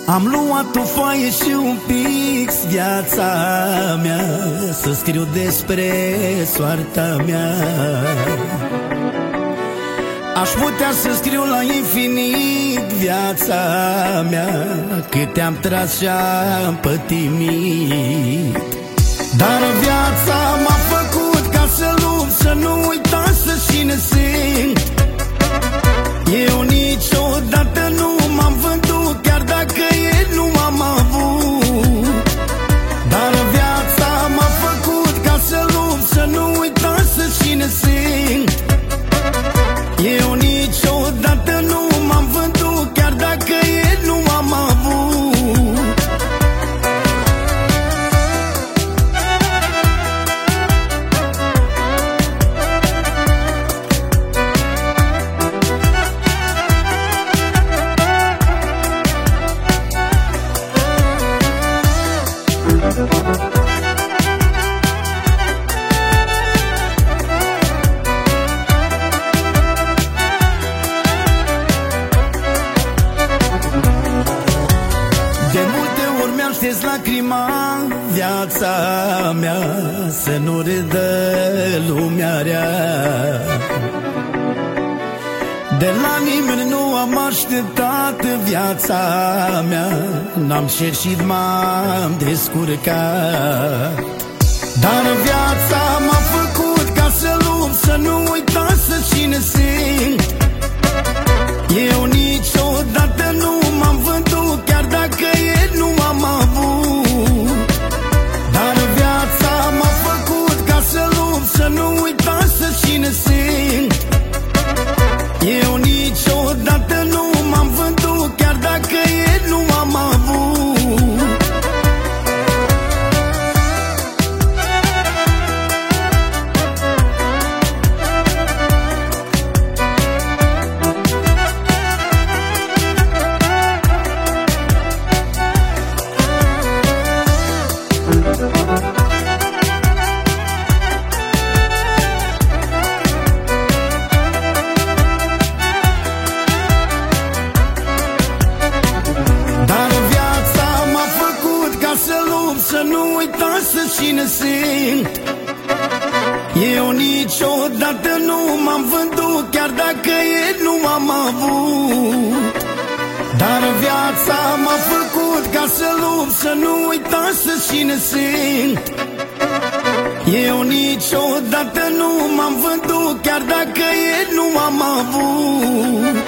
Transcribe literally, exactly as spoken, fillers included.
Am luat o foaie și un pix, viața mea, să scriu despre soarta mea. Aș putea să scriu la infinit viața mea, câte am tras și-am pătimit. Dar viața m-a făcut ca să lupt, să nu uita să cine sunt. Eu niciodată nu m-am vândut, chiar dacă ieri nu m-am avut. Dar viața m-a făcut ca să lupt, să nu uita să cine sunt. Eu niciodată nu m-am vândut, chiar dacă ieri nu m-am avut. De multe ori mi-am șters lacrima, viața mea, să nu râdă lumea rea. De la nimeni nu am așteptat viața mea, n-am șerșit, m-am descurcat. Dar viața m-a făcut ca să lupt, să nu uita să cine sunt. Eu niciodată nu m-am vândut, chiar dacă ieri nu m-am avut. Dar viața m-a făcut ca să lupt, să nu uita să cine sunt. Eu niciodată nu m-am vândut, chiar dacă ieri nu m-am avut. Să nu uita să cine sunt. Eu niciodată nu m-am vândut, chiar dacă ieri nu m-am avut. Dar viața m-a făcut ca să lupt, să nu uita să cine sunt. Eu niciodată nu m-am vândut, chiar dacă ieri nu m-am avut.